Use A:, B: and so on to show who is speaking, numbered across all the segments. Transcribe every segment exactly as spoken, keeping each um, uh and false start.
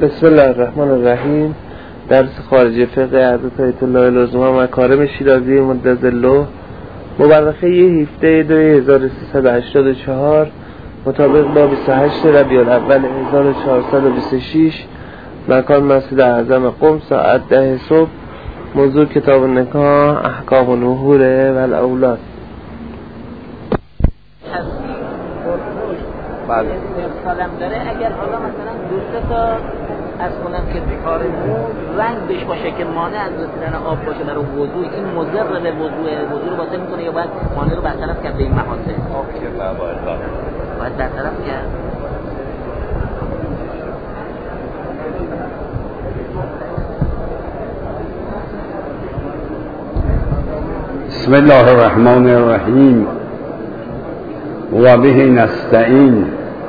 A: بسم الله الرحمن الرحیم. درس خارجی فقه حضرت آیت الله العظما مکارم شیرازی مدظله مورخه هفده دو هزار و سیصد و هشتاد و چهار مطابق با بیست و هشت ربیع الاول هزار و چهارصد و بیست و شش، مکان مسجد اعظم قم، ساعت ده صبح. موضوع کتاب النکاح، احکام النحور و الاولاد.
B: بله سالم داره. اگر حالا مثلا دو سه تا از کنم که کار رنگ بهش باشه که مانع از رسیدن آب باشه در وضوء، این مضر به وضوء وضوء رو باطل میکنه یا باید مانع رو برطرف کرد؟ به این محاسن
C: آب که باید
B: باید برطرف کرد.
C: بسم الله الرحمن الرحیم و به نستعین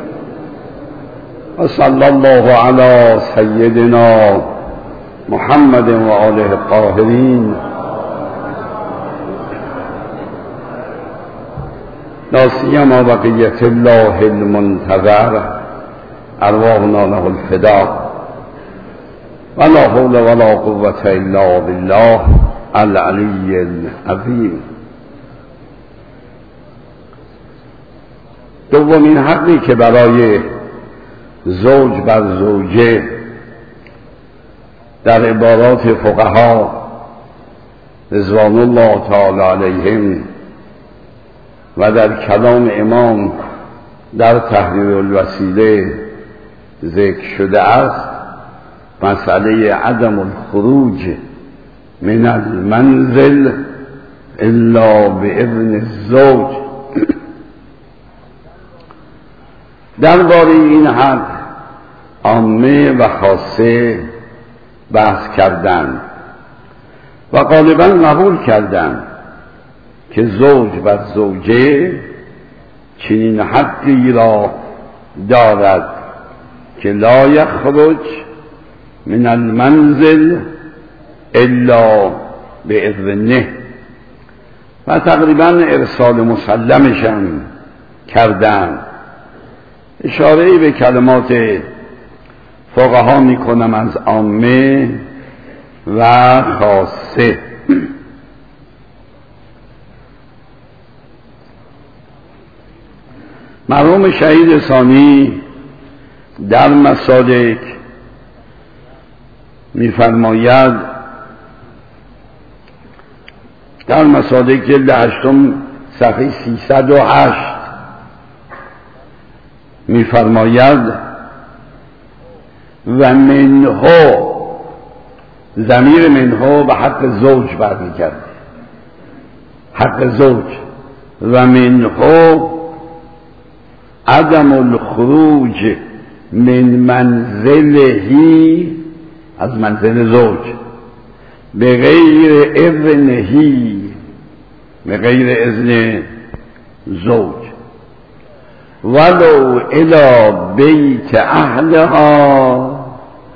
C: و صلی الله علی سیدنا محمد و آله الطاهرین. لا سیما بقیة الله المنتظر، ارواحنا له الفداء، ولا حول ولا قوة الا بالله العلی العظیم. دومین حقی که برای زوج بر زوجه در عبارات فقها رضوان الله تعالی علیهم و در کلام امام در تحریر الوسیله ذکر شده است، مسئله عدم الخروج من المنزل الا باذن الزوج. درباره این حق عامه و خاصه بحث کردند و غالبا قبول کردند که زوج بر زوجه چنین حقی را دارد که لا یخرج من المنزل الا باذنه، و تقریبا ارسال مسلمشان کردند. اشاره‌ای به کلمات فقها میکنم از عامه و خاصه. مرحوم شهید ثانی در مسالک میفرماید، در مسالک جلد هشتم صفحه سیصد و هشت میفرماید و منهو، ضمیر منهو به حق زوج برمیگرده، حق زوج. و منهو عدم الخروج من منزلهی، از منزل زوج، به غیر اذنهی، به غیر اذن زوج، ولو الى بیت اهلها،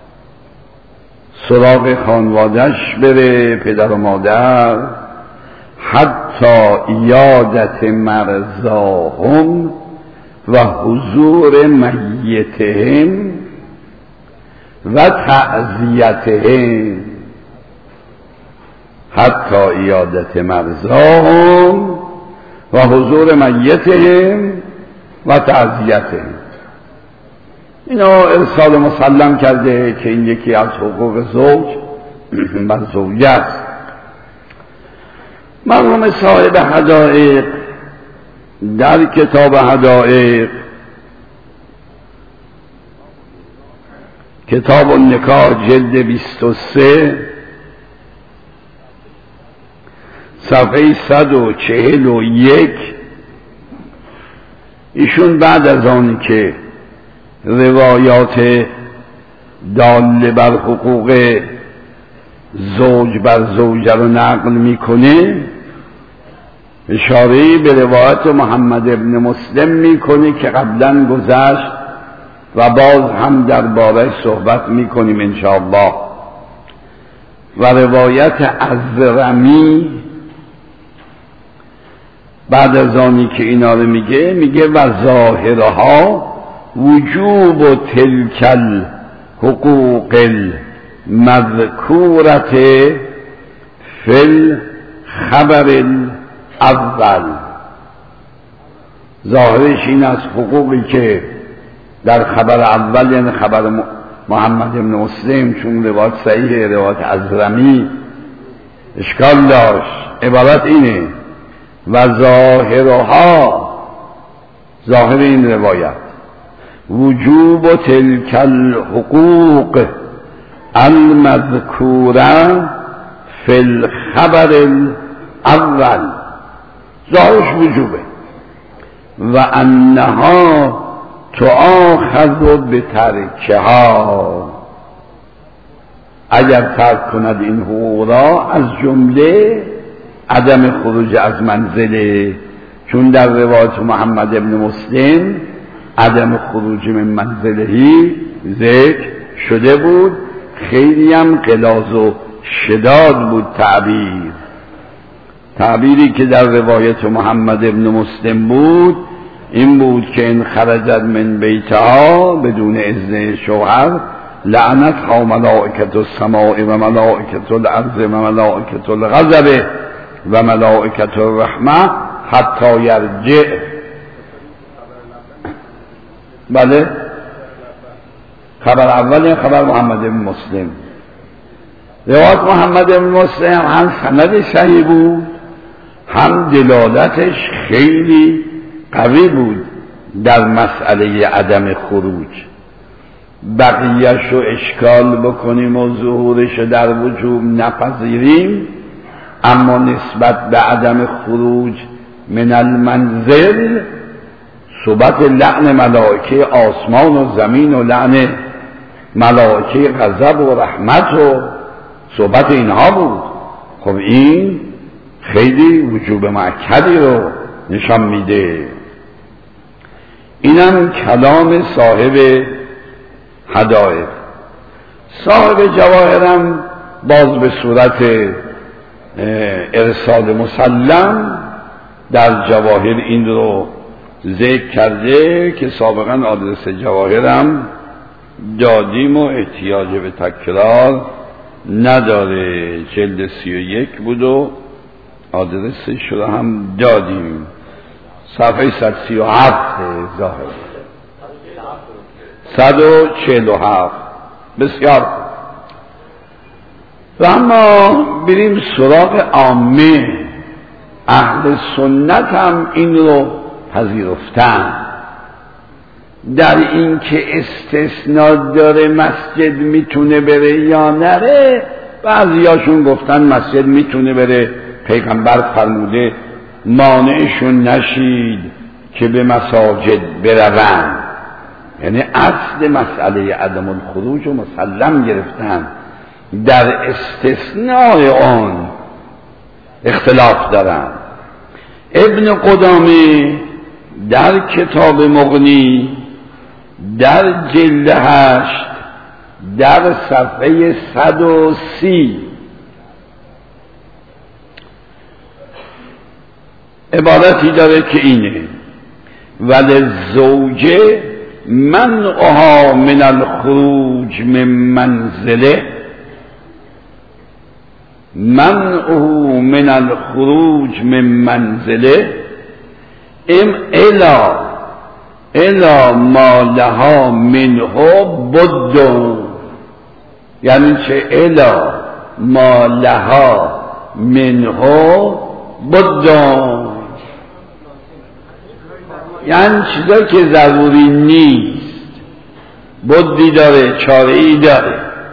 C: سراغ خانوادش بره، پدر و مادر، حتی ایادت مرضاهم و حضور میتهم و تعزیتهم، حتی ایادت مرضاهم و حضور میتهم و تعزیتهم. اینا ارسال مسلم کرده که این یکی از حقوق زوج بر زوجه است. مرحوم صاحب حدائق در کتاب حدائق، کتاب النکاح جلد بیست و سه صفحه صد و چهل و یک، ایشون بعد از آن که روایات داله بر حقوق زوج بر زوجه رو نقل میکنه، اشاره به روایت محمد ابن مسلم میکنه که قبلا گذشت و باز هم درباره صحبت میکنیم انشاءالله. و روایت ازرمی بعد از آنی که اینا رو میگه، میگه و ظاهرها وجوب و تلکل حقوق المذکورت فی الخبر الاول. ظاهرش این از حقوقی که در خبر اول، یعنی خبر محمد بن مسلم، چون روایت صحیح، روایت ازرمی اشکال داشت، عبارت اینه: و ظاهرها، ظاهر این روایت، وجوب تلک الحقوق المذکوره فی الخبر الاول. ظاهرش وجوبه. و انها تؤاخذ بترکها، اگر ترک کند این حقوق را، از جمله عدم خروج از منزله، چون در روایت محمد ابن مسلم عدم خروج من منزلهی ذکر شده بود. خیلی هم غلاظ و شداد بود تعبیر. تعبیری که در روایت محمد ابن مسلم بود این بود که این خرجت من بیتها بدون اذن شوهر لعنتها ملائکة السماء و ملائکة الارض و ملائکة الغضب و ملائکة الرحمه حتی یرجع. بله، خبر اول این خبر محمد بن مسلم. روایت محمد بن مسلم هم سند صحیح بود، هم دلالتش خیلی قوی بود در مسئله عدم خروج. بقیهش رو اشکال بکنیم و ظهورش در وجوب نپذیریم، اما نسبت به عدم خروج من المنزل صحبت لعن ملائکه آسمان و زمین و لعن ملائکه غضب و رحمت و صحبت اینها بود. خب این خیلی وجوب مؤکدی رو نشان میده. اینم کلام صاحب هدایت. صاحب جواهرم باز به صورت ارسال مسلم در جواهر این رو ذکر کرده که سابقا آدرس جواهرم دادیم و احتیاج به تکرار نداره. جلد سی و یک بود و آدرسش رو هم دادیم. صفحه صد و سی و هفت ظاهر صد و چهل و هفت. بسیار. و اما بریم سراغ عامه. اهل سنت هم این رو پذیرفتن در این که استثناء داره مسجد میتونه بره یا نره. بعضیاشون گفتن مسجد میتونه بره، پیغمبر فرموده مانعشون نشید که به مساجد بروند. یعنی اصل مسئله عدم الخروج و مسلم گرفتن، در استثناء آن اختلاف دارن. ابن قدامه در کتاب مغنی در جلد هشت در صفحه صد و سی عبارتی داره که اینه: وللزوجه منعها من الخروج من منزله، منعه من الخروج من منزله ام الا الا ما لها منه بد. یعنی چه؟ الا ما لها منه بد، یعنی چیزا که ضروری نیست، بدی داره، چاره ای داره.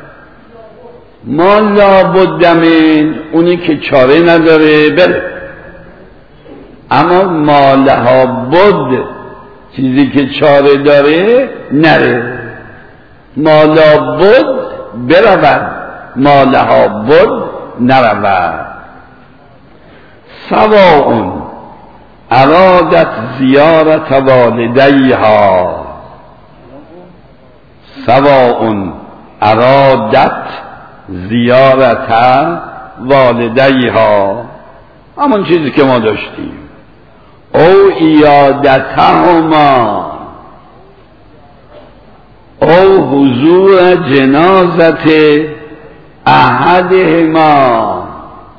C: ما لا بد من، اونی که چاره نداره بره. اما ما لها بد، چیزی که چاره داره نره. ما لا بد برود، ما لها بد نرود. سواء ارادت زیارت والدیها، سواء ارادت زیارت والدیها، همون چیزی که ما داشتیم، او ایادتهما او حضور جنازت احدهما.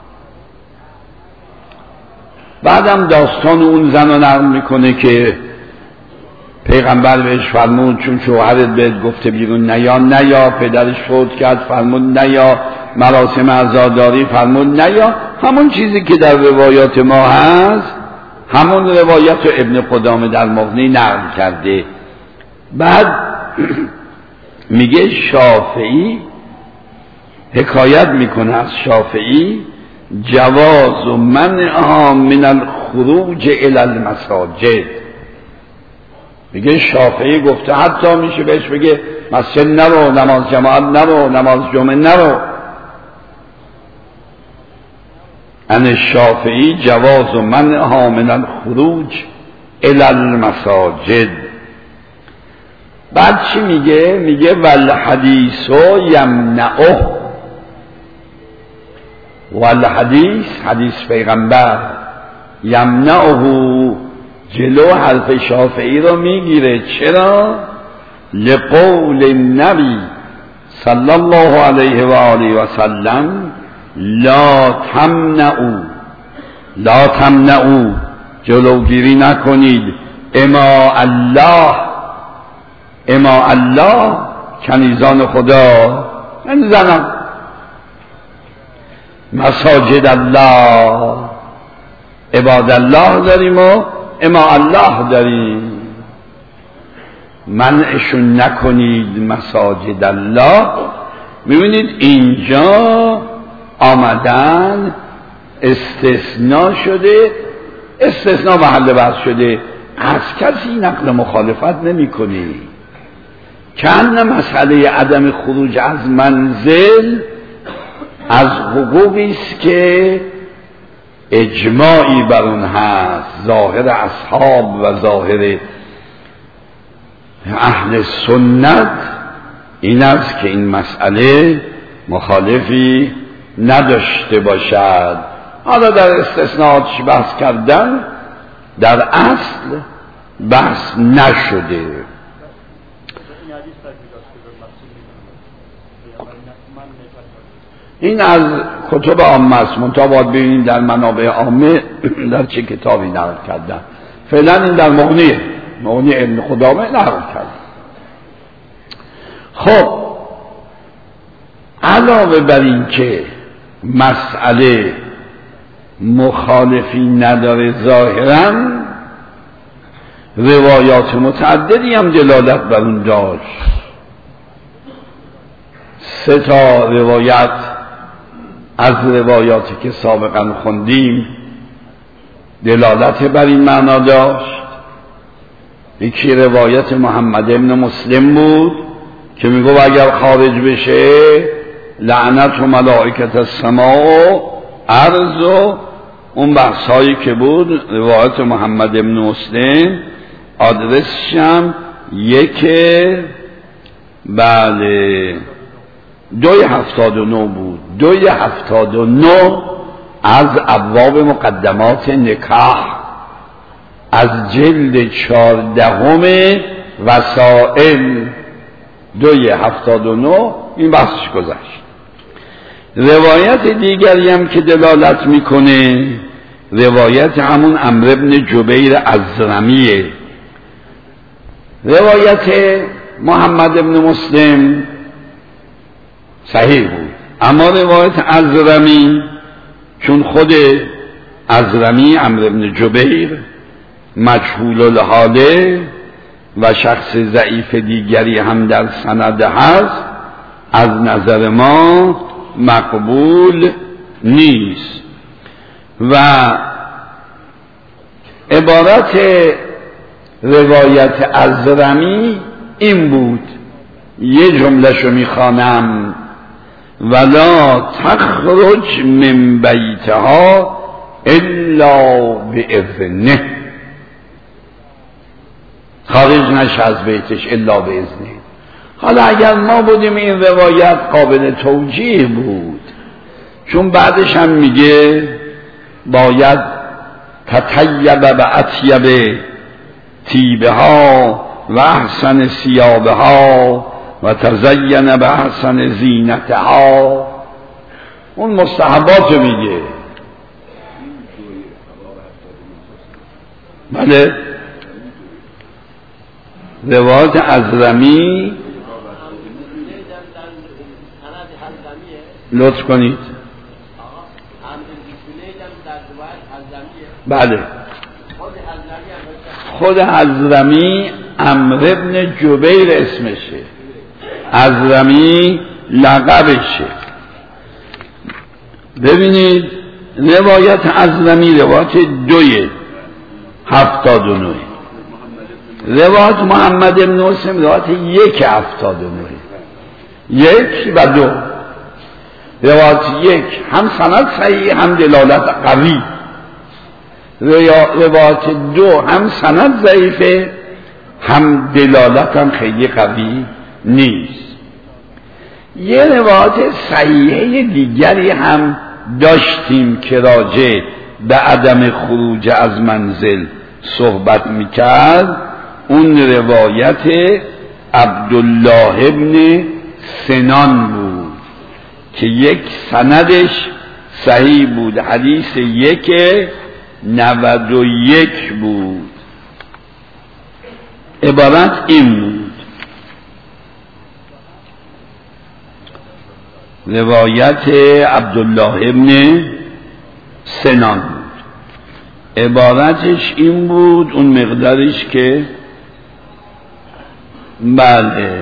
C: بعدم داستان اون زن رو نقل میکنه که پیغمبر بهش فرمود چون شوهرت بهت گفته بیرون نیا، نیا، پدرش فوت کرد فرمود نیا، مراسم عزاداری فرمود نیا. همون چیزی که در روایات ما هست، همون روایت رو ابن قدامه در مغنی نقل کرده. بعد میگه شافعی حکایت میکنه از شافعی جواز و منعها من الخروج الی المساجد. میگه شافعی گفته حتی میشه بهش بگه مسجد نرو، نماز جماعت نرو، نماز جمعه نرو. ان الشافعی جواز و منعها من الخروج الی المساجد. بعد چی میگه؟ میگه والحدیث یمنعه. والحدیث، حدیث پیغمبر، یمنعه، جلو حرف شافعی رو میگیره. چرا؟ لقول النبی صلی الله علیه و آله و سلم لا تمنعوا، لا تمنعوا، جلوگیری نکنید، اما الله، اما الله کنیزان خدا، من زنم، مساجد الله، عباد الله داریم و اما الله داریم. منعشون نکنید مساجد الله. میبینید اینجا آمدن استثناء شده، استثناء محل بحث شده، از کسی نقل مخالفت نمی کنی. چند مسئله عدم خروج از منزل از حقوقی است که اجماعی بر اون هست، ظاهر اصحاب و ظاهر اهل سنت این است که این مسئله مخالفی نداشته باشد. حالا در استثناءاتش بحث کردن، در اصل بحث نشده. این از کتب عامه است، منتها باید ببینید در منابع عامه در چه کتابی نقل کردن. فعلا این در مغنی مغنی ابن قدامه نقل کرد. خب علاوه بر این که مسئله مخالفی نداره ظاهرا، روایات متعددی هم دلالت بر اون داشت. سه تا روایت از روایاتی که سابقا خوندیم دلالت بر این معنا داشت. یکی روایت محمد ابن مسلم بود که میگو اگر خارج بشه لعنت و ملائکت السماء عرض و اون بحثایی که بود. روایت محمد ابن مسلم آدرسشم یک بله دوی هفتاد و نو بود. دوی هفتاد و نو از ابواب مقدمات نکاح از جلد چهاردهم وسائل. دوی هفتاد و نو این بحثش گذشت. روایت دیگری هم که دلالت میکنه روایت همون عمرو بن جبیر ازرمیه. روایت محمد ابن مسلم صحیح بود، اما روایت ازرمی چون خود ازرمی عمرو بن جبیر مجهول الحاله و شخص ضعیف دیگری هم در سند هست، از نظر ما مقبول نیست. و عبارت روایت ازرمی این بود، یه جمله شو میخوانم: ولا تخرج من بیتها الا باذنه. خارج نشه از بیتش الا باذنه. حالا اگر ما بودیم این روایت قابل توجیه بود، چون بعدش هم میگه باید تطیب و اطیب تیبها و احسن ثیابها و تزین به احسن زینتها، اون مستحبات میگه. بله روایت ازرمی لطف کنید. بله خود ازرمی عمرو بن جبیر اسمشه، ازرمی لقبشه. ببینید روایت ازرمی روایت دوی هفتاد و نوی، روایت محمد بن مسلم روایت یک هفتاد و نوی، یک و دو. روایت یک هم سند صحیح هم دلالت قوی، روایت دو هم سند ضعیفه هم دلالت هم خیلی قوی نیست. یه روایت صحیحه دیگری هم داشتیم که راجع به عدم خروج از منزل صحبت میکرد، اون روایت عبدالله ابن سنان بود که یک سندش صحیح بود، حدیث یک نود و یک بود. عبارت این بود، روایت عبدالله ابن سنان بود، عبارتش این بود، اون مقدارش که بله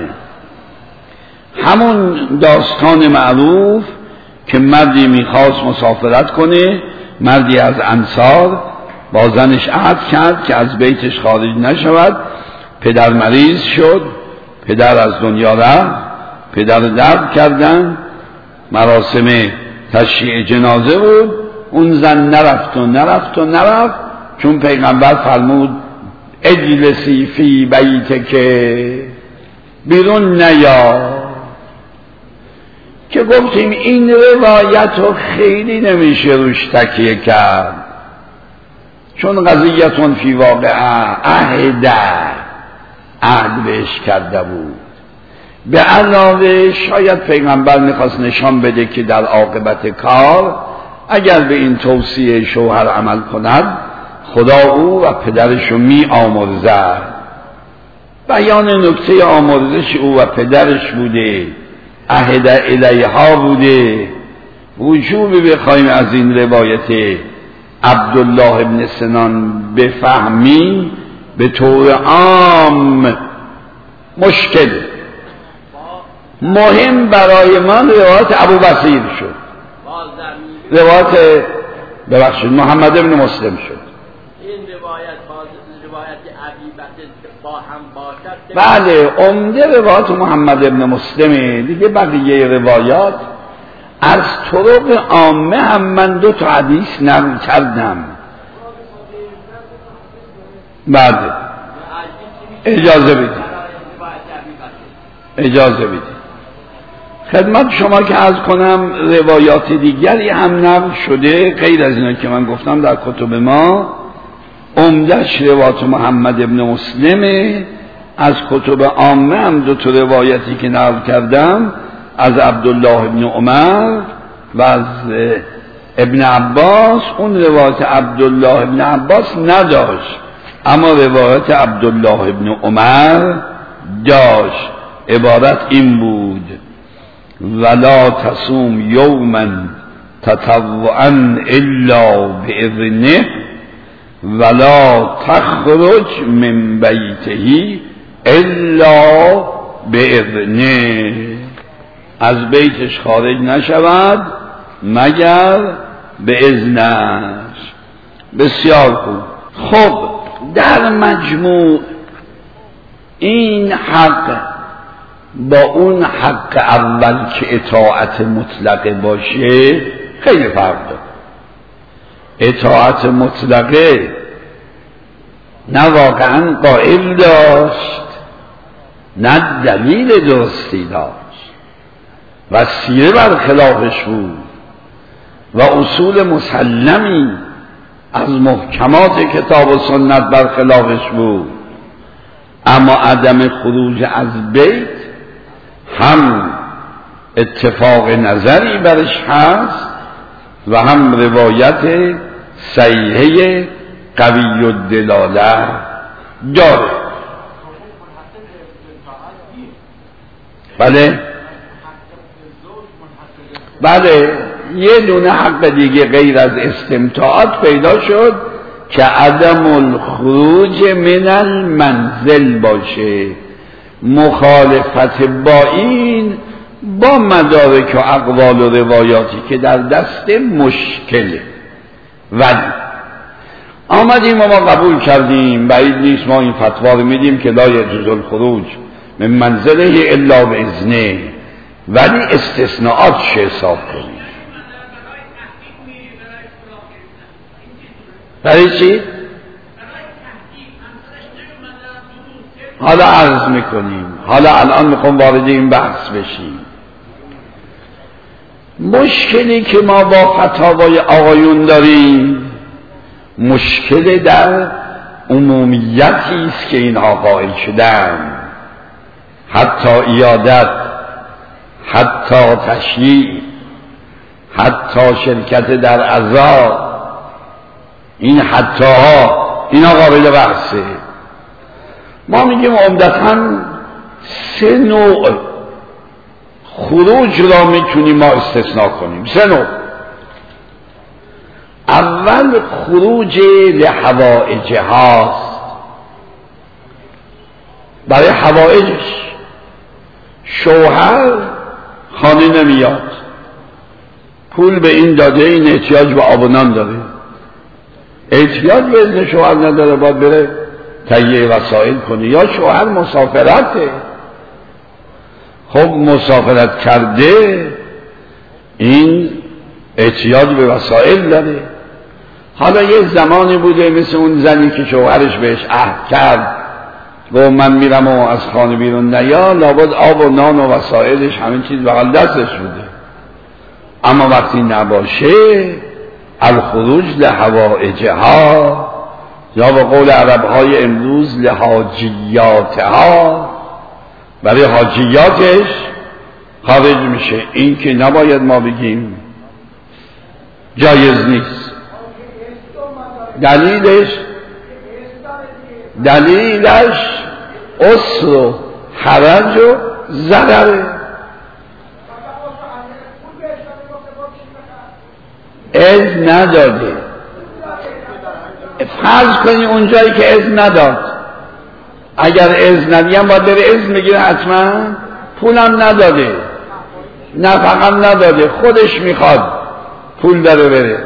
C: همون داستان معروف که مردی میخواست مسافرت کنه، مردی از انصار با زنش عهد کرد که از بیتش خارج نشود، پدر مریض شد، پدر از دنیا رفت، پدر درد کردن، مراسم تشییع جنازه بود، اون زن نرفت و نرفت و نرفت، چون پیغمبر فرمود اجلسی فی بیت که بیرون نیا، که گفتیم این روایت رو خیلی نمیشه روش تکیه کرد، چون قضیتون فی واقعه عهد عهد بهش کرده بود. به علاوه شاید پیغمبر میخواست نشان بده که در عاقبت کار اگر به این توصیه شوهر عمل کند خدا او و پدرش رو می آمرزد. بیان نکته آمرزش او و پدرش بوده، عهد الیها بوده. وجوبی بخوایم از این روایت عبدالله ابن سنان بفهمیم به طور عام مشکل. مهم برای من روایت ابو بصیر شد، روایت ببخشید محمد ابن مسلم شد.
B: این روایت روایت ابی بکر با هم باشد.
C: بله عمده روایت محمد ابن مسلمه دیگه. بقیه روایات از طرق عامه هم من دو تا حدیث نقل کردم. بله اجازه بدید اجازه بدید خدمت شما که عرض کنم روایات دیگری هم نقل شده غیر از اینا که من گفتم در کتب ما. عمده‌اش روایت محمد ابن مسلمه. از کتب عامه هم دو تا روایتی که نقل کردم از عبدالله ابن عمر و از ابن عباس. اون روایت عبدالله ابن عباس نداشت اما روایت عبدالله ابن عمر داشت. عبارت این بود ولا تصوم یوما تطوعا الا باذنه ولا تخرج من بیته الا باذنه. از بیتش خارج نشود مگر به اذنش. بسیار خوب. خب در مجموع این حق با اون حق اول که اطاعت مطلقه باشه خیلی فرق داره. اطاعت مطلقه نه واقعا قائل داشت نه دلیل درستی داشت و سیره برخلافش بود و اصول مسلمی از محکمات کتاب و سنت برخلافش بود. اما عدم خروج از بیت هم اتفاق نظری برش هست و هم روایت صحیحه قوی الدلاله داره. بله بله یه دونه حق دیگه غیر از استمتاعات پیدا شد که عدم الخروج من المنزل باشه. مخالفت با این با مدارک و اقوال و روایاتی که در دست مشکله، ولی آمدیم و ما قبول کردیم، بعید نیست ما این فتوا رو میدیم که لا یجوز الخروج من منزله الا باذنه، ولی استثناءات چه حساب کنیم؟ برای چی؟ حالا عرض میکنیم، حالا الان میخوام وارد این بحث بشیم. مشکلی که ما با فتاوای آقایون داریم مشکل در عمومیتی است که اینها قائل شدن، حتی ایادت، حتی تشییع، حتی شرکت در عزا، این حتی ها اینا قابل بحثه. ما میگیم عمدتاً سه نوع خروج را میتونیم ما استثناء کنیم. سه نوع. اول خروج لحوائج هاست، برای حوائجش. شوهر خانه نمیاد، پول به این داده، این احتیاج به آب و نان داره، احتیاج به اذن شوهر نداره، باید بره تهیه وسایل کنه. یا شوهر مسافرته، خب مسافرت کرده این احتیاج به وسایل داره. حالا یه زمانی بوده مثل اون زنی که شوهرش بهش عهد کرد گفت من میرم و از خانه بیرون نیا، لابد آب و نان و وسایلش همین چیز بغل دستش بوده. اما وقتی نباشه الخروج لحوائجها، یا به قول عربهای امروز لحاجیاتها، برای حاجیاتش خارج میشه. این که نباید ما بگیم جایز نیست. دلیلش دلیلش عسر و حرج و ضرره. اذن نداده. فرض کنی اونجایی که اذن نداد، اگر اذن ندیم باید بره اذن بگیره حتما. پولم نداده، نفقم نداده، خودش میخواد پول داره بره،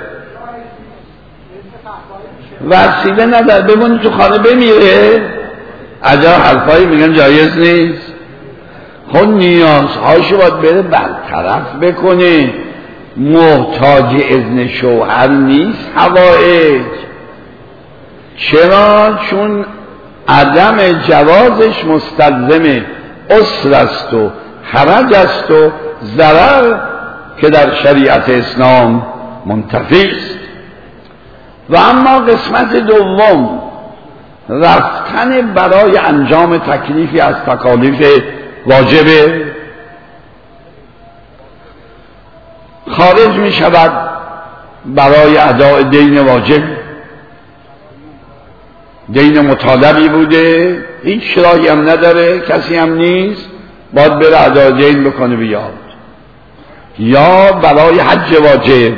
C: وسیله نداره، بمونه تو خانه بمیره. عجب حرفایی میگن جایز نیست. خود نیازهاشو باید بره برطرف بکنه. محتاج اذن شوهر نیست حوائج. چرا؟ چون عدم جوازش مستلزم عسر است و حرج است و ضرر که در شریعت اسلام منتفی است. و اما قسمت دوم، رفتن برای انجام تکلیفی از تکالیف واجبه، خارج می شود برای اداء دین واجب. دین مطالبی بوده، هیچ راهی هم نداره، کسی هم نیست، باید بره اداء دین بکنه بیاد. یا برای حج واجب.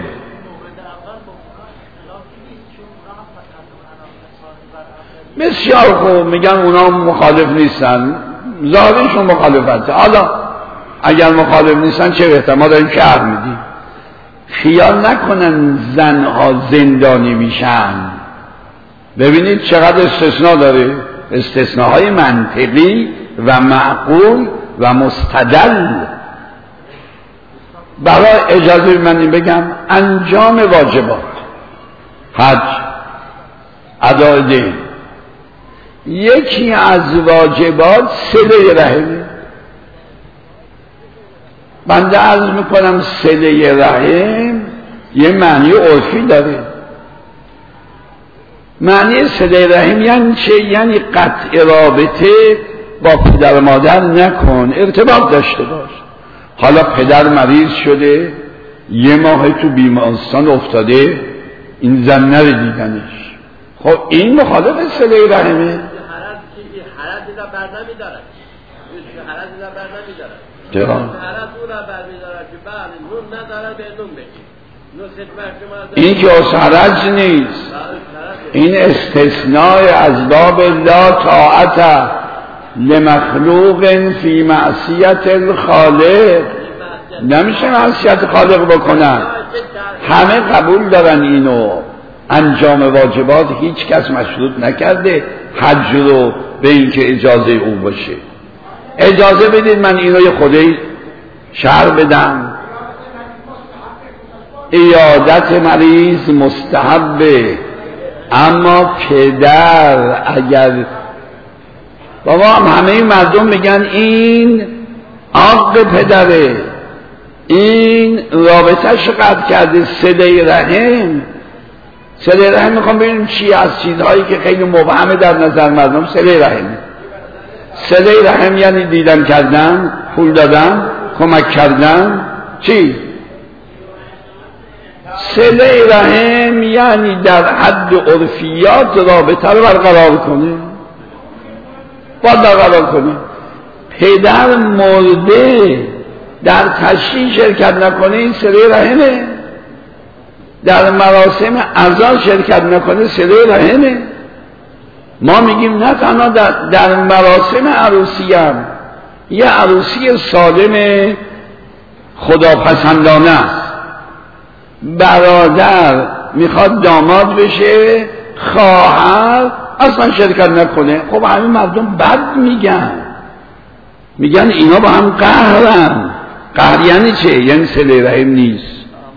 C: بسیار خوب، میگن اونا مخالف نیستن، ظاهرشون مخالفته. حالا اگر مخالف نیستن چه بهتر، ما داریم شرح میدیم. خیال نکنن زنها زندانی میشن. ببینید چقدر استثناء داره، استثناءهای منطقی و معقول و مستدل. برای اجازه من بگم انجام واجبات، حج، اداء دین، یکی از واجبات صله رحمه. بنده عرض میکنم صله رحم یه معنی عرفی داره. معنی صله رحم یعنی چه؟ یعنی قطع رابطه با پدر مادر نکن، ارتباط داشته باش. حالا پدر مریض شده، یه ماه تو بیمارستان افتاده، این زن نره دیدنش، خب این مخالف صله رحمه.
D: حرج را بر نمی‌دارد، حرج را بر نمی‌دارد،
C: چرا؟
D: حرج او را بر می‌دارد که بله نون ندارد به نون بگیر، نون ست
C: این که از حرج نیست، این استثناء از باب لا طاعت لمخلوق فی معصیت الخالق، نمیشه معصیت خالق بکنن. همه قبول دارن اینو، انجام واجبات هیچ کس مشروط نکرده حج رو به این که اجازه او باشه. اجازه بدید من اینو یه خودی شرح بدم. عیادت مریض مستحبه، اما پدر اگر بابا همه مردم میگن این عاق پدره، این رابطهش قطع کرده، صله رحم. صله رحم میخوام ببینیم چی از چیزهایی که خیلی مبهمه در نظر مردم. صله رحم صله رحم یعنی دیدن کردن، پول دادن، کمک کردن. چی؟ صله رحم یعنی در حد عرفیات رابطه رو برقرار کنه، باید برقرار کنه. پدر مرده در تشییع شرکت نکنه، این صله رحمه. در مراسم عزا شرکت نکنه، صله رحمه. ما میگیم نه تنها در, در مراسم عروسی هم، یه عروسی سالم خداپسندانه است، برادر میخواد داماد بشه، خواهر اصلا شرکت نکنه، خب همین مردم بد میگن، میگن اینا با هم قهرن. قهر یعنی چه؟ یعنی صله رحم نیست.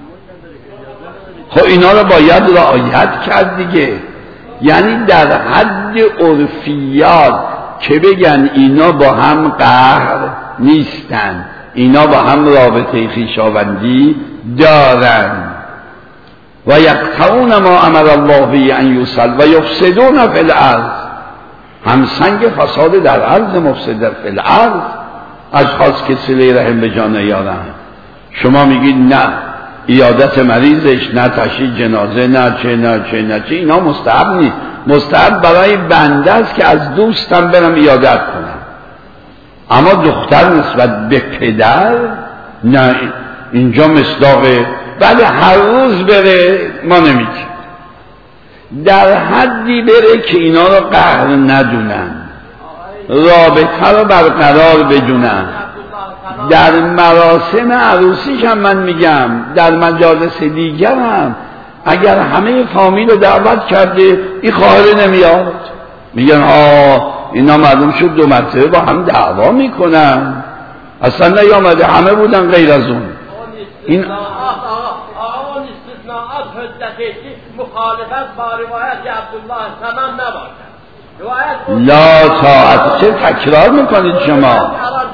C: خب اینا رو باید رعایت کرد دیگه، یعنی در حد عرفیات که بگن اینا با هم قهر نیستن، اینا با هم رابطه خویشاوندی دارن. و یقطعون ما امر الله به ان یوصل و یفسدون فی الارض، هم سنگ فساد در ارض، مفسد فی الارض، اشخاص که صله رحم به جا نیارن. شما میگید نه عیادت مریضش، نه تشییع جنازه، نه چه نه چه نه چه، اینا مستحب نیست. مستحب برای بنده است که از دوستم برم عیادت کنم، اما دختر نسبت به پدر نه. اینجا مصداقه. بله هر روز بره ما نمیگیم، در حدی بره که اینا رو قهر ندونن، رابطه رو برقرار بدونن. در مراسم عروسیش هم من میگم، در مجالس دیگر هم اگر همه فامیل رو دعوت کرده، این خواهر نمیاد، میگن آه اینا معلوم شد دو مرتبه با هم دعوا میکنن، اصلا نیامده، همه بودن غیر از اون. این
D: استثناءات حجتیشی مخالفت با روایت عبدالله سمم نباشد.
C: لا طاعت. چه تکرار میکنید شما؟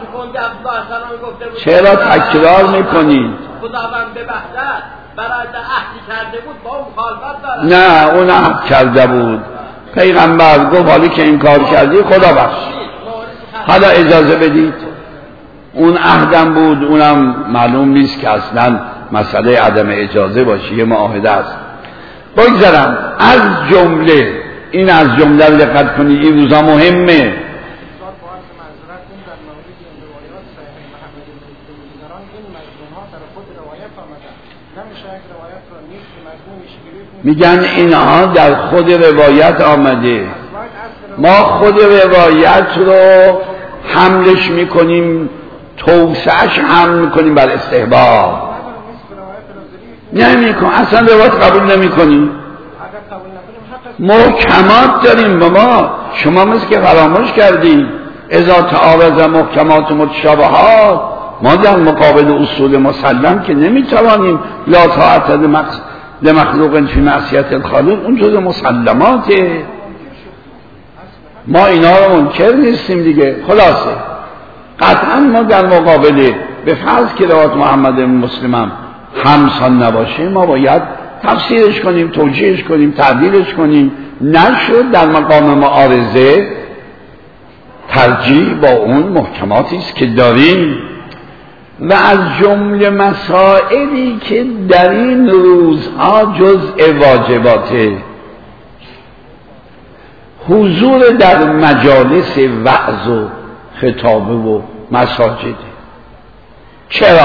C: چرا تکرار میکنید؟
D: خداوند به وحدت برای عهدی کرده بود، با اون مخالفت دارد.
C: نه اون عهد کرده بود، پیغمبر گفت حالی که این کار کردی خدا بخش، حالا اجازه بدید. اون عهدم بود، اونم معلوم نیست که اصلا مسئله عدم اجازه باشه، یه معاهده است. بگذارم از جمله این، از جمله دقت کنید، این روزا مهمه. میگن اینها در خود روایت آمده، ما خود روایت رو حملش میکنیم، توسعش حمل میکنیم بر استحباب، نمیکن اصلا روایت قبول نمیکنیم. محکمات داریم با ما، شما مثل که فراموش کردیم اذا تعارض محکمات متشابهات، ما در مقابل اصول مسلم که نمیتوانیم لا طاعت لمخلوق فی معصیت الخالق، اون جزء مسلماته، ما اینا رو منکر نیستیم دیگه. خلاصه قطعا ما در مقابل به فرض که روایت محمد بن مسلم هم همسان نباشه، ما باید تفسیرش کنیم، توجیهش کنیم، تعدیلش کنیم. نشد در مقام معارضه ترجیح با اون محکماتی است که داریم. و از جمله مسائلی که در این روزها جزء واجباته حضور در مجالس وعظ و خطابه و مساجد. چرا؟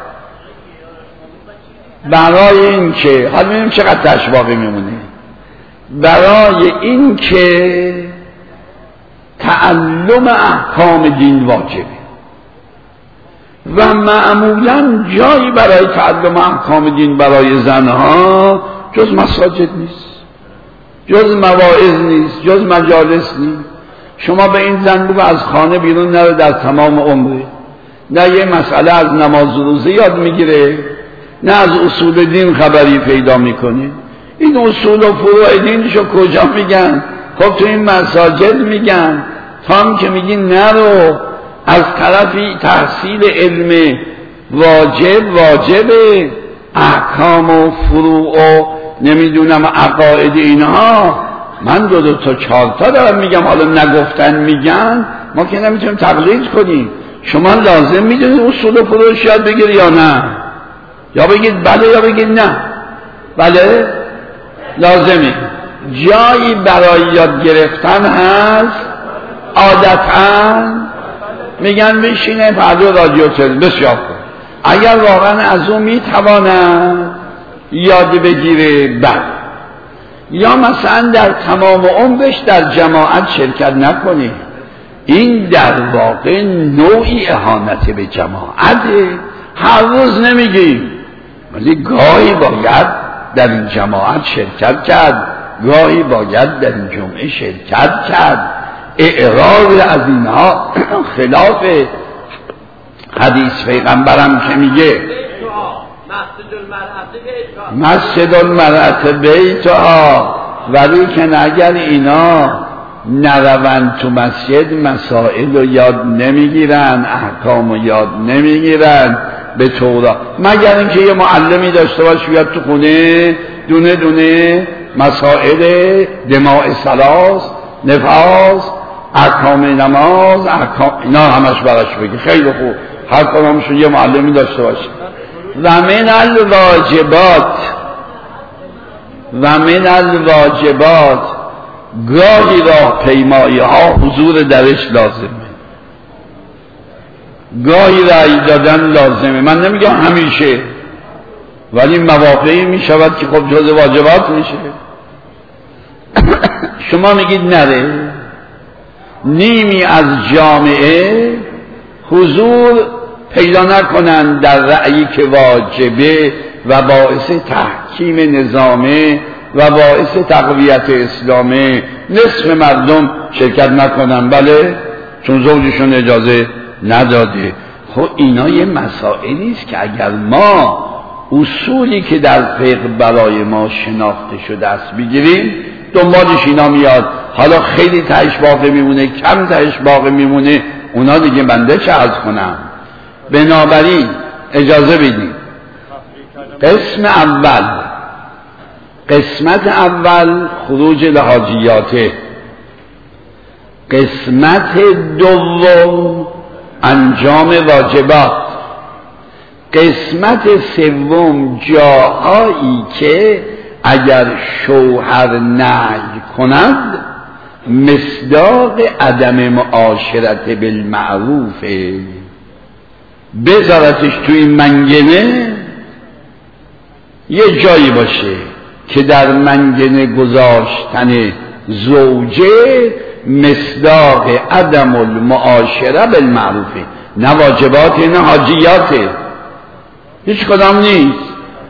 C: برای این که حالا ببینیم چقدر تشواقی میمونه، برای این که تعلم احکام دین واجبه و معمولا جایی برای تعلم احکام دین برای زنها جز مساجد نیست، جز مواعظ نیست، جز مجالس نیست. شما به این زن بگو از خانه بیرون نره در تمام عمره، نه یه مسئله از نماز و روزه یاد میگیره، نه از اصول دین خبری پیدا میکنه. این اصول و فروع دینشو کجا میگن؟ خب تو این مساجد میگن. تا هم که میگی نرو، از طرفی تحصیل علم واجب واجبه، احکام و فروع و نمیدونم عقاید اینها من دو دو تا چهار تا دارم میگم، حالا نگفتن میگن، ما که نمیتونیم تقلید کنیم. شما لازم میدونید اصول و فروعش یاد بگیر یا نه؟ یا بگید بله یا بگید نه. بله لازمه. جایی برای یاد گرفتن هست عادتاً میگن بشینه پردو رادیو تلویزیون بسیار کن. اگر واقعا از اون میتواند یاد بگیره بله، یا مثلا در تمام عمرش در جماعت شرکت نکنه. این در واقع نوعی اهانت به جماعته. هر روز نمیگیم، ولی گاهی باید در این جماعت شرکت کرد، گاهی باید در این جمعه شرکت کرد. اعراض از اینها خلاف حدیث پیغمبرم که میگه مسجد المرأة بیتها، ولی که اگر اینا نروند تو مسجد مسائل رو یاد نمیگیرن، احکام رو یاد نمیگیرن به طورا، مگر اینکه یه معلمی داشته باشه بیاد تو خونه دونه دونه مسائل دماء ثلاث، نفاس، احکام نماز، احکام اینا همش براش بگی. خیلی خوب، هر کدامشون یه معلمی داشته باشه. و من الواجبات و من الواجبات گاهی راه پیمایی ها حضور درش لازمه، گاهی رأی دادن لازمه. من نمیگم همیشه، ولی مواقعی میشود که خب جز واجبات میشه. شما میگید نره، نیمی از جامعه حضور پیدا نکنند در رأیی که واجبه و باعث تحکیم نظامه و باعث تقویت اسلامه، نصف مردم شرکت نکنن. بله، چون زوجشون اجازه نداده. خب اینا یه مسائلی است که اگر ما اصولی که در فقه برای ما شناخته شده است بگیریم، دنبالش اینا میاد. حالا خیلی تهش باقی میمونه، کم تهش باقی میمونه، اونا دیگه بنده چه عرض کنم. بنابراین اجازه بدیم قسم اول، قسمت اول خروج لحاجیاته، قسمت دوم انجام واجبات، قسمت سوم جاهایی که اگر شوهر نهی کند مصداق عدم معاشرت بالمعروف، بذارتش توی منگنه یه جایی باشه که در منگنه گذاشتن زوجه مصداق عدم المعاشره بالمعروفه، نه واجبات نه حاجیاته، هیچ کدام نیست.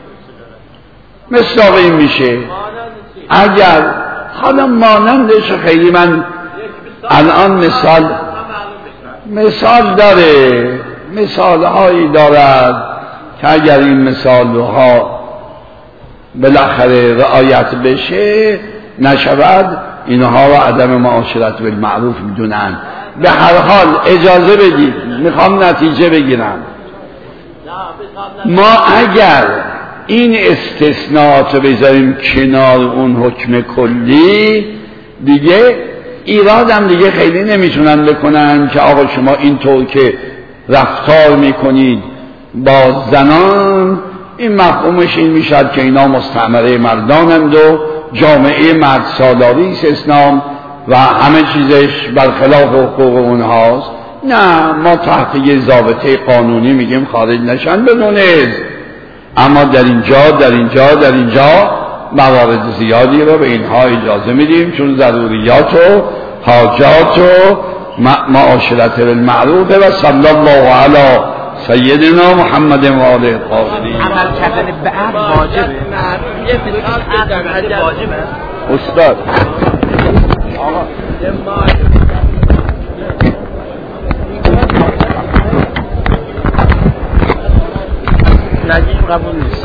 C: مصداق این میشه اگر حالا مانندش خیلی من الان مثال مثال داره، مثال هایی دارد که اگر این مثال ها بالاخره رعایت بشه نشود، اینها را عدم معاشرت بالمعروف میدونن. به هر حال اجازه بدید، میخوام نتیجه بگیرم. ما اگر این استثناءات رو بذاریم کنار اون حکم کلی، دیگه ایراد هم دیگه خیلی نمیتونن بکنن که آقا شما اینطور که رفتار میکنید با زنان، این مفهومش این میشد که اینا مستعمره مردانند و جامعه مرد سالاری است اسلام و همه چیزش برخلاف حقوق اونهاست. نه، ما تحت یه ضابطه قانونی میگیم خارج نشن بدون اذن، اما در اینجا در اینجا در اینجا موارد زیادی رو به اینها اجازه میدیم، چون ضروریات و حاجات و معاشرت بالمعروف و صلی الله علی سیدنا محمد و آله الطاهرین.
B: عمل کردن به عهد واجبه. عهد واجبه.
C: استاد
D: آقا
B: نجیب قبول نیست.